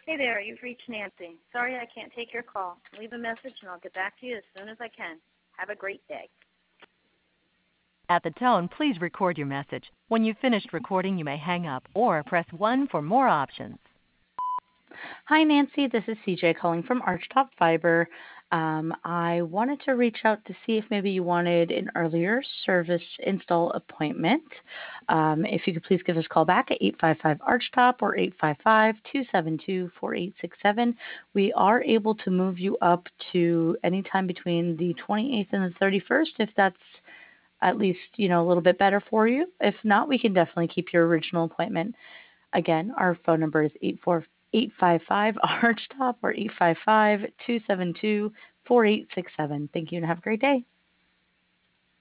Hey there, you've reached Nancy. Sorry I can't take your call. Leave a message and I'll get back to you as soon as I can. Have a great day. At the tone, please record your message. When you've finished recording, you may hang up or press 1 for more options. Hi, Nancy. This is CJ calling from Archtop Fiber. I wanted to reach out to see if maybe you wanted an earlier service install appointment. If you could please give us a call back at 855 Archtop or 855-272-4867. We are able to move you up to any time between the 28th and the 31st if that's at least, a little bit better for you. If not, we can definitely keep your original appointment. Again, our phone number is 855 Archtop or 855-272-4867. Thank you and have a great day.